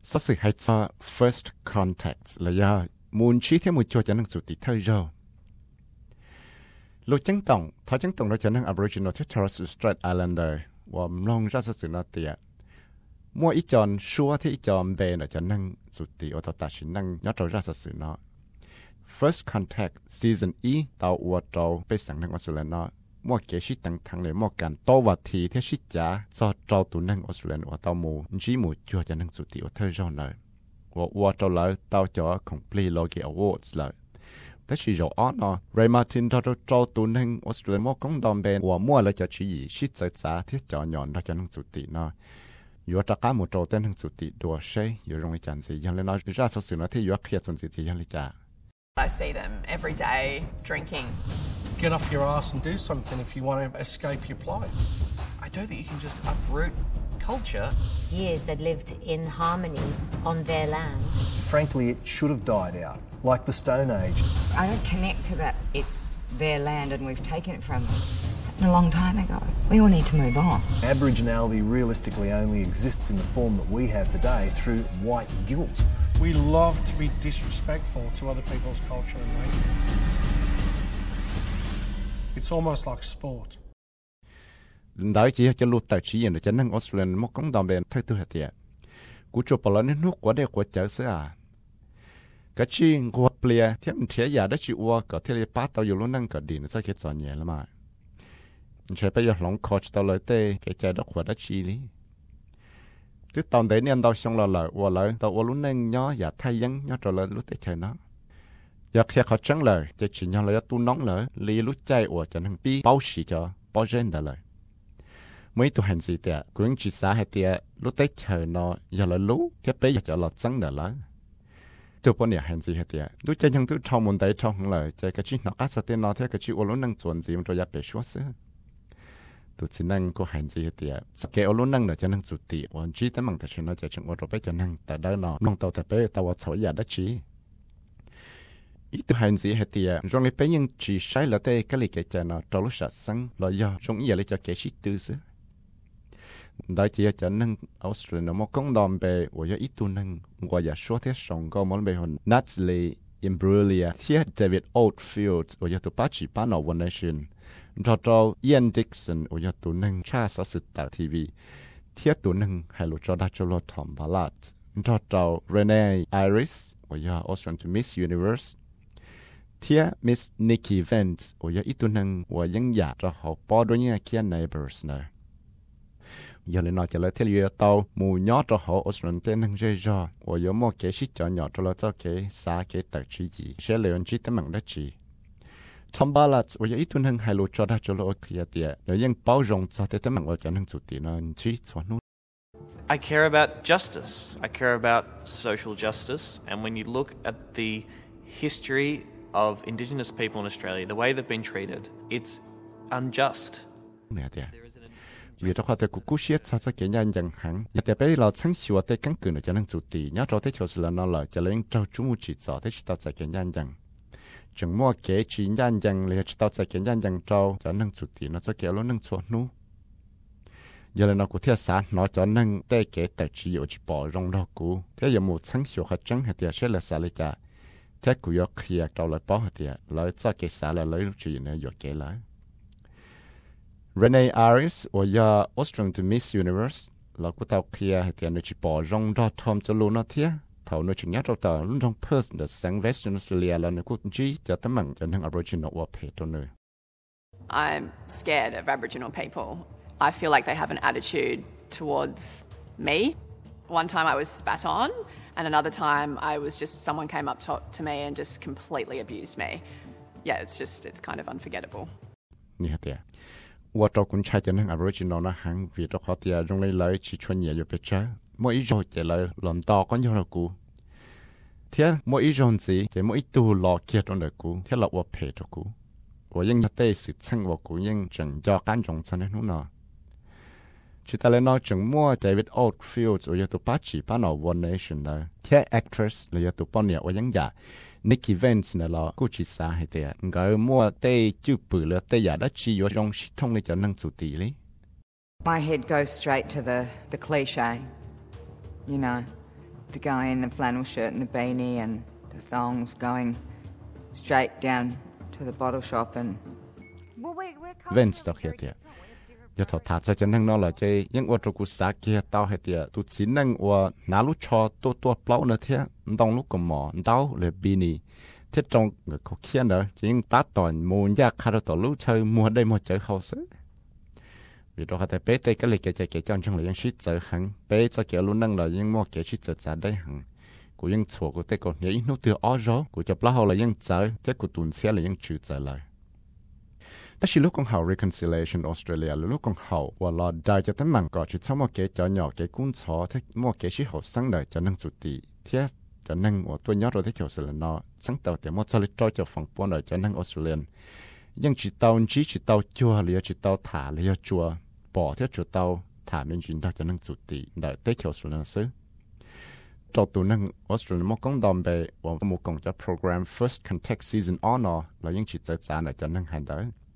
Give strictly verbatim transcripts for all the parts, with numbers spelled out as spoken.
Số sự hay cho first contact là do muốn trí theo một chỗ cho năng chủ tịch thời rồi. Lúc chứng tổng, thói chứng tổng đó cho năng Aboriginal to Torres Strait Islander và mong ra sự nó tiệt. Mua ít chọn xua thì ít chọn bề nó cho năng chủ tịch ở ta chỉ năng nhớ trâu ra sự nó. First contact season E tàu uo trâu被上năng Australia nó. Mua kế sĩ tăng thăng để mua càng to và thì theo sĩ giá do trâu tụ năng Australia và tàu mù chỉ mù chua cho năng chủ tịch ở thời rồi này. Và uo trâu lại tàu cho complete logi awards lại. Thế chỉ rồi ó nó Ray Martin cho trâu tụ năng Australia mua công đồng bên và mua lại cho chỉ gì sĩ giải giá thiết cho nhọn đó cho năng chủ tịch nó. Yo ta cá một trâu tên năng chủ tịch đùa xe yo rong chẳng gì yang lên nói ra số sự nó thì yo kia chuẩn gì thì yang lên trả. I see them every day drinking. Get off your ass and do something if you want to escape your plight. I don't think you can just uproot culture. Years that lived in harmony on their land. Frankly, it should have died out, like the Stone Age. I don't connect to that. It's their land and we've taken it from them. A long time ago. We all need to move on. Aboriginality realistically only exists in the form that we have today through white guilt. We love to be disrespectful to other people's culture and race. It's almost like sport. Đó chỉ cho lúc tài chỉ để cho năng Australia một công đồng bên thay tôi hạt tiệt. Cú chụp vào lên nước quá đẹp quá chớ xứ à. Cái chi ngô bia thiệt thiệt giả đó chịu qua có thể bắt tao dùng lúc năng cả điện sẽ cái trò nhẹ lắm mà. Chỉ bây giờ lòng coach tao lấy tê cái trái đó quá đó chi lý. Tức tao đấy nên tao xong là lợi qua lợi tao qua lúc năng nhó giả thay dân nhó trở lại lúc tê chơi nó. Giờ khi họ trắng lời chỉ chỉ nhau lấy tu nóng lời lý lúc chạy của cho năng bi bao xì cho bao gen đã lời. Mấy tụ hành gì tiệt cũng chỉ xả hay tiệt lúc tê chơi nó giờ là lú thiết bây giờ cho lọt trắng đã lời. Tụ bọn nhà hành gì hay tiệt lúc chơi những thứ trong môn đấy trong không lời chơi cái chuyện nó ác sao tên nó theo cái chuyện qua lúc năng chuẩn gì mà cho giáp bể xóa xứ. Tụ chỉ năng có hành gì thì cái ở lúc năng là cho năng chủ tịch, còn chỉ tấm bằng tại chuyện nó chỉ chúng tôi biết cho năng tại đó nó nông tàu tại bé tàu ở chỗ nhà đó chỉ. Ít tụ hành gì thì trong lịch bé nhưng chỉ sai là thế cái lịch cái cho nó trong lúc sát sinh là do trong ý là cho cái sĩ tư xứ. Đó chỉ cho năng Australia nó một công đồng về và do ít tụ năng và giờ số thế sòng có món bề hồn Natalie Imbruglia, thiết David Oldfield và do tụ bắt chỉ bắt nó One Nation. Cho cho Ian Dixon ở nhà tù nâng cha sở sự tạo ti vi thiết tù nâng hay lụt cho đa cho lọt thỏm bà lạt cho cho Renee Iris ở nhà Australian to Miss Universe thiết Miss Nikki Vance ở nhà ít tù nâng và dân giả cho họ bỏ đôi nhà kia neighbors nè giờ lên nói cho lấy theo yêu tàu mù nhỏ cho họ Australian tên nâng dây dò và có một cái shit cho nhỏ cho lọt cho cái xa cái tờ chỉ gì sẽ lấy chỉ tấm bằng đất chỉ Tom Ballard 我有一段很海路做他做了 OK 的，有人包容做的，他们我讲很做的呢，去做努。 I care about justice. I care about social justice. And when you look at the history of Indigenous people in Australia, the way they've been treated, it's unjust. Vì đó họ tới cú siết sao sẽ kiện nhân dân hẳn,แต่bây giờ sáng sủa tới cắn cử nó cho nên chủ tịch, nhớ cho tới chỗ là nó là cho nên trâu chúng chỉ rõ tới tao sẽ kiện nhân dân. Chẳng mua kế chỉ nhân dân là chỉ tao sẽ kiện nhân dân trâu cho nên chủ tịch nó sẽ kéo nó nâng chuột nu. Giờ là nó cũng thiết sản nó cho nên tế kế tài chỉ ở chỉ bỏ rong đó cũ. Thế giờ một sáng sủa hạt trắng hạt tiệt sẽ là xả lấy cả. Thế cũng có kia trâu lại bỏ hạt tiệt, lấy cho cái xả là lấy lúc chỉ này giờ kế lại. Renee Iris ở nhà Australian to Miss Universe là của tao kia hạt tiệt nó chỉ bỏ rong đó thom cho luôn nó thiết. Thầu nó chỉ nhớ trong tờ luôn trong Perth để sang Western Australia là nó cũng chỉ cho tấm bằng cho những Aboriginal và Pet đó nữa. I'm scared of Aboriginal people. I feel like they have an attitude towards me. One time I was spat on, and another time I was just someone came up to, to me and just completely abused me. Yeah, it's just it's kind of unforgettable. Như thế. Và trong cũng chạy cho những Aboriginal nó hàng vì đó họ thì trong lấy lấy chỉ chuyên nghiệp về chơi. Mỗi ý rồi chỉ là làm to có nhiều là cũ. Thế mỗi ý rồi gì chỉ mỗi tu lò kia trong đời cũ. Thế là ở Pet đó cũ. Và những cái tê sự sang vào cũ những chẳng cho cán trọng cho nên nó. Chỉ ta lên nói chẳng mua David Oldfield ở nhà tụ bắt chỉ bắt nó One Nation đó. Thế actress là nhà tụ bao nhiêu ở những giả Nikki Vance này là cô chỉ xa hay thế. Người mua tê chữ bự là tê giả đó chỉ ở trong系统里cho năng chủ tỷ lý. My head goes straight to the, the cliche, you know, The guy in the flannel shirt and the beanie and the thongs going straight down to the bottle shop and Vens đó hiện tiệt, giờ thọ thà cho nên nó là chơi những ô tô cũ sáng kia tao hiện tiệt tụt xin năng và ná lúc cho tua tua plau nữa thế, đông lúc còn mỏ đau là bini, thế trong người có kia nữa chỉ những bát toàn mua giá khá là lúc chơi mua đây mua chơi hậu sự, vì đó hay bé tây cái lịch cái cái trong trong là những shit giờ hẳn bé cho kiểu luôn năng là những mua cái shit giờ giờ đây hẳn, của những chỗ của tây còn những nút từ ó gió của chụp lá hậu là những giờ, thế của tuần xe là những chữ giờ lại.แต่ชีลูกของเขา reconciliation Australia ลูกของเขาว่าเราได้จะตั้งมันก่อนที่เขาโมเกจะหยอกเกกุ้งชอที่โมเกชิเขาสังเลยจะนั่งจุดตีเทียจะนั่งว่าตัวยอดเราที่เจ้าสุรินทร์สังเต่าแต่โมจะเลยจอยจะฝั่งปนเลยจะนั่งออสเตรเลียนยังจีเต่าจีจีเต่าจัวหรือจีเต่าถาหรือจัวป่อที่จีเต่าถาเป็นจีนเราจะนั่งจุดตีได้ที่เจ้าสุรินทร์ซื้อจอตัวนั่งออสเตรเลียนโมกงดอมไปว่าโมกงจะโปรแกรม first contact season on เรายังจีเจอจานเลยจะนั่งหันได้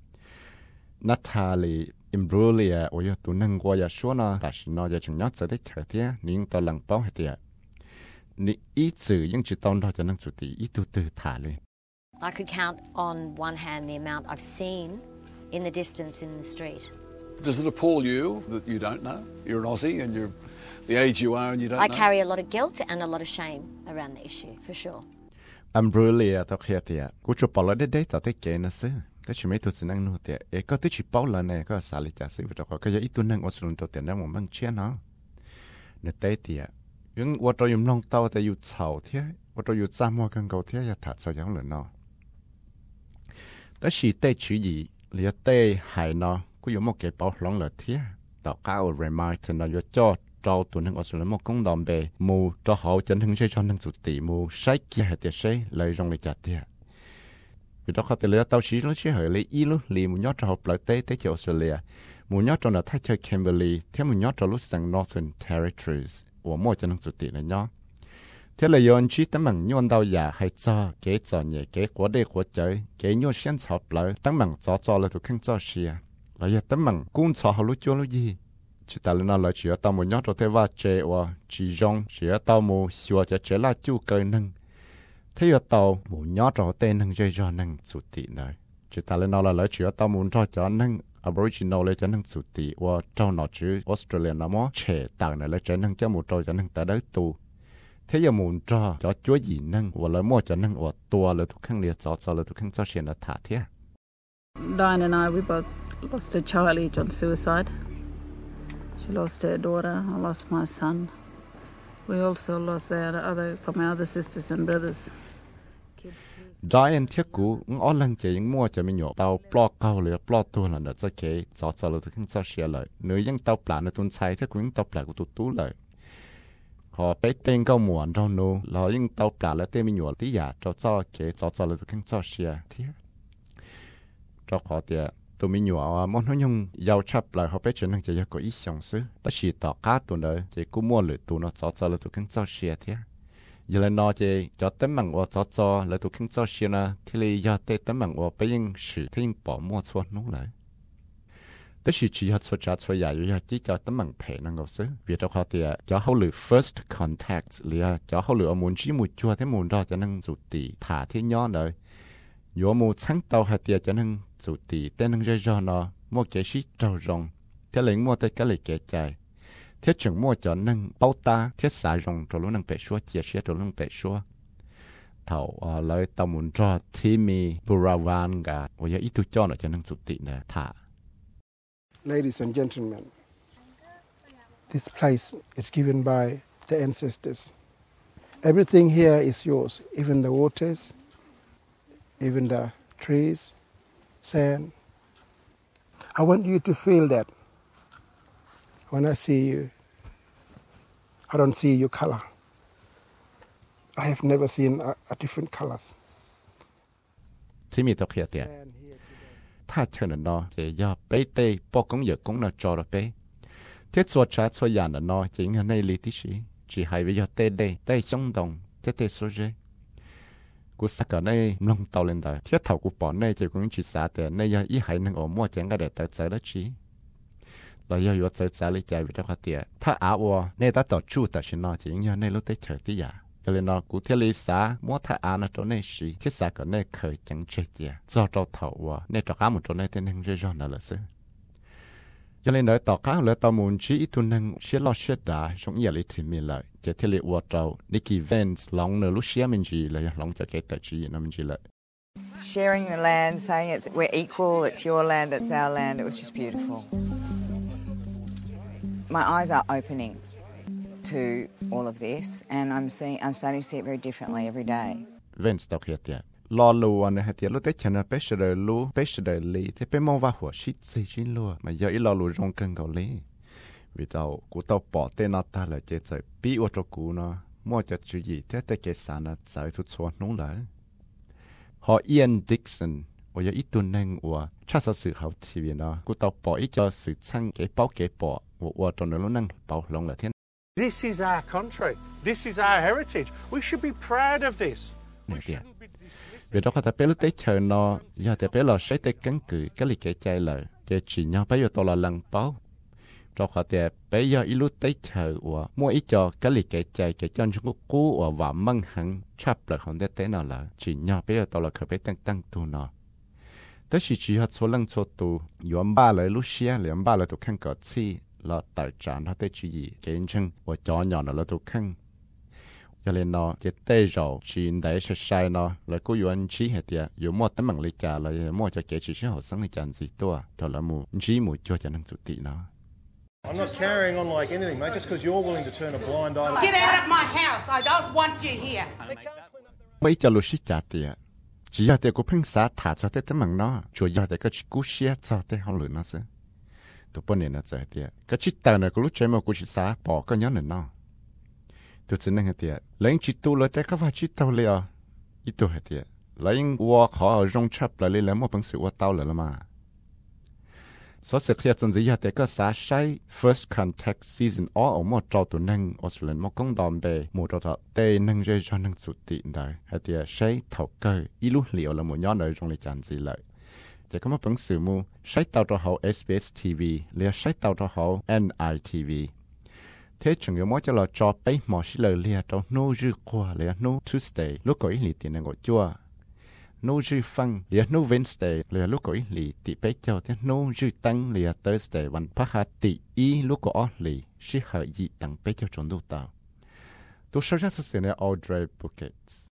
Natalie Imbruglia 我要读能过呀说呢，但是呢，要从要走的车的，你到冷包的，你一直用知道到就能做的，一度都谈嘞。 I could count on one hand the amount I've seen in the distance in the street. Does it appall you that you don't know? You're an Aussie and you're the age you are and you don't I know? I carry a lot of guilt and a lot of shame around the issue, for sure. Imbruglia 到kia的，我就把了的 data 的给那是。แต่ฉันไม่ถูกสิ่งนั้นนู่นแต่เอก็ที่ชิปเอาละเนี่ยก็สาลิจ่าซื้อจากก็ยังอีตัวนึงออสเตรเลียตัวแต่นั้นมันมันเชี่ยนะเนี่ยแต่เดียยังว่าเราอยู่ลงเตาแต่อยู่เฉาเที่ยว่าเราอยู่จ้ามัวกันเก่าเที่ยอย่าถัดเฉาอย่างเลยเนาะแต่ชีเตชื่อยี่เหลือเตหายเนาะกูอยู่มอกเก็บเป้าหลงเลยเที่ยต่อก้าวเรมาร์ทนาอยู่จอดเจ้าตัวนึงออสเตรเลียมอกงดอมเบมูเจ้าเขาจนถึงใช้ช้อนถึงสุดตีมูใช้เกียร์ให้เตะใช้เลยลงเลยจัดเที่ยvì đóเขาแต่เลยตาวชี้รู้เชื่อเหรอเลยอีรู้ลีมุ่งยอดจะหอบเลยเต้เต้เจ้าออสเตรเลียมุ่งยอดจนน่ะถ้าเจอแคนเบอร์ลีเที่ยมุ่งยอดจะรู้สัง Northern Territories ว่ามั่วจะนั่งสุดตีเลยเนาะเที่ยเลยย้อนชี้ตั้งมั่งย้อนดาวหยาให้จ่อเก๋จ่อเนี่ยเก๋กว่าเด็กกว่าเจอเก๋ย้อนเส้นชอบเลยตั้งมั่งจ่อจ่อเลยถูกขึ้นจ่อเชียแล้วยังตั้งมั่งกุ้งจ่อเขารู้จ้วรู้ยี่chỉ ta lên nó lại chỉ ở tao một nhót cho thế va chế và chỉ rong chỉ ở tao một xua cho chế là chú cây nâng thế giờ tàu một nhót cho tên nâng dây cho nâng sụt tị này chỉ ta lên nó là lại chỉ ở tao muốn cho cho nâng Aboriginal lấy cho nâng sụt tị và trong nó chữ Australia nó mó trẻ tặng này lấy cho nâng cho một trò cho nâng ta đỡ tu thế giờ muốn cho cho chúa gì nâng và lấy mua cho nâng và tua là thuộc khăn liệt cho cho là thuộc khăn cho chuyện là thả thế Diane and I we both lost a child each on suicide. She lost her daughter, I lost my son. We also lost our other from our other sisters and brothers. Diane thiết cũ ngõ lần chỉ những mua cho mình nhổ tàu plo cao lửa plo tua là nó sẽ kể rõ rõ là tôi không sao xia lại nếu những tàu plá nó tuôn sai thiết cũ những tàu plá của tụt tú lại họ bé tên câu muộn đâu nô là những tàu plá là tên mình nhổ tí giả cho cho kể rõ rõ là tôi không sao xia thiết cho họ tiệt tụi mình nhổ món nó nhung giàu chấp lại họ bé chuyện năng chỉ có ít sống xứ ta chỉ tỏ cá tụi nó chỉ cũng mua lửa tụi nó rõ rõ là tôi không sao xia thiết giờ là nó chỉ cho tấm bằng của cho cho là tụi kinh cho xí na thì là giờ tê tấm bằng của bây giờ sử thì bỏ mua chuột nút lại, tất nhiên chỉ cho chuột trả chuột dài rồi chỉ cho tấm bằng phe năng ngầu xứ, vì cho họ thì cho họ lựa first contact là cho họ lựa muốn chỉ một chuột thế muốn ra cho năng rụt tỉ thả thế nhỏ rồi, nếu muốn sáng tạo hay thì cho năng rụt tỉ tên năng rơi ra nó mua cái gì trâu rong, thế là mua tới cái lấy cái chạy thiết chừng mua cho nâng bao ta thiết xài rong cho lúc nâng bể xua chia sẻ cho lúc nâng bể xua thầu lời tao muốn cho Timmy Buravanga và giờ ít tu cho nó cho nâng sụt tị nè thả. Ladies and gentlemen, this place is given by the ancestors. Everything here is yours, even the waters, even the trees, sand. I want you to feel that. When I see you, I don't see your color. I have never seen a, a different colors. ที่มีตัวเขียนเตียถ้าเชิญนอจะย่อไปเตะปอกงเหยกงนอจอระเปเทียสวดชาสวดยานนอจริงในลิติชีจีหายไปย่อเตะเดเตะช่องดงเตะเตะสวดเจกูสักกันในลงเตาเลนได้เทียเท่ากูปอนในจะกูจีสาแต่ในย่ออีหายนึงออกมั่วแจงก็เด็ดแต่ใจละชีเ là do yếu chơi trả lý chạy vì đó khó tiệtถ้าอาวัวเนี่ยตัดต่อจู่แต่ฉันนอจริงเนี่ยในรู้ได้เฉยที่ยาก็เลยนอกูเที่ยวลิสามัวถ้าอานะตัวเนี่ยสิที่สาก็เนี่ยเคยจังเจียจอเราเถ่าวัวเนี่ยต่อข้ามุตัวเนี่ยเต้นหนึ่งเรื่องนั่นแหละสิก็เลยนอต่อข้าเลยต่อมุนชีอีตัวหนึ่งเชื่อเราเชื่อได้ช่วงยี่ลิถิมีเลยจะเที่ยวลิวัวเรานิกิเวนส์ลองเนอรู้เชื่อมันจีเลยลองจะเกิดแต่จีนั่นมันจีเลย Sharing the land, saying it's we're equal, it's your land, it's our land, it was just beautiful. My eyes are opening to all of this, and I'm seeing, I'm starting to see it very differently every day. Vens tao kia tia, lo lu anh hay tia lu tết chana bé sờ đời lu bé sờ đời li, thế bé mong vào hoa shit gì chín lu, mà giờ ít lo lu rong cân gạo li, vì tao cú tao bỏ tên nó ta là chế chơi bí ô cho cú nó, mua cho chú gì thế thế cái sản nó giải thuật xóa nung lại. Họ Ian Dixon, và ít tuần năng và chắc là sự hậu thi viên đó, cú tao bỏ ít cho sự chăng cái bao cái bỏ, và và trong đó nó năng bảo lòng là thiên. This is our country. This is our heritage. We should be proud of this. Nè tiệt. Vì đó có thể bé lúc tới chờ nó, giờ thì bé là sẽ tới cắn cử cái lịch cái chạy lời, cái chỉ nhau bé giờ tôi là lần báo. Đó có thể bé giờ ít lúc tới chờ và mua ít cho cái lịch cái chạy cái chân chúng cũ và và măng hẳn chắp lại không để té nào là chỉ nhau bé giờ tôi là khởi bé tăng tăng tu nó. Tới chỉ chỉ hết số lần số tu, yếm ba lời lúc xia, yếm ba lời tu khăn cọt xi, là tài sản nó tới chỉ gì cái chân và cho nhỏ nó là tu khăn. Cho nên nó chỉ tê rồi chỉ để sẽ sai nó là cố yuan chỉ hết tiệt, yếu mua tấm bằng lịch trả là mua cho cái chỉ số học sinh lịch trả gì to, thôi là mua chỉ mua cho cho năng chủ tị nó. I'm not carrying on like anything, mate, just because you're willing to turn a blind eye. Get out of my house. I don't want you here. Mấy cho lúc trả tiệt, chỉ là tiệt của phim xã thả cho tết tấm bằng nó, chủ yếu là cái cú xia cho tết không lừa nó sẽ. Tụi bọn này nó chạy tiệt, cái chiếc tàu này của lúc chơi mà của chị xã bỏ cái nhớ này nó. Tụi chị nên tiệt, lấy chị tu lại cái vài chiếc tàu liền, ít tu hết tiệt, lấy qua khó ở trong chấp lại lấy một bằng sự qua tàu lại mà. Số sự kia trong gì tiệt cái xã sai first contact season ở ở một trâu tụi nâng Australia một công đòn bè một trâu thọ tê nâng rơi cho nâng sụt tiện đời, hay tiệt sai thầu cơ, ít lúc liệu là một nhóm đời trong lịch trình gì lại. Chỉ có một bằng sự mu, sai tàu cho hậu ét bê ét ti vi, liền sai tàu cho hậu en i ti vi. Thế chúng tôi muốn cho là cho bé mỏ xí lời liền trong nô dư qua liền nô Tuesday lúc có ý lý tiền ngồi chua, nô dư phăng liền nô Wednesday liền lúc có ý lý tỷ bé cho thế nô dư tăng liền Thursdayวันพฤหัสtỷ ý lúc có ý lý xí hợp gì tăng bé cho chúng tôi tao. Tôi sẽ ra sự này Audrey Buckets.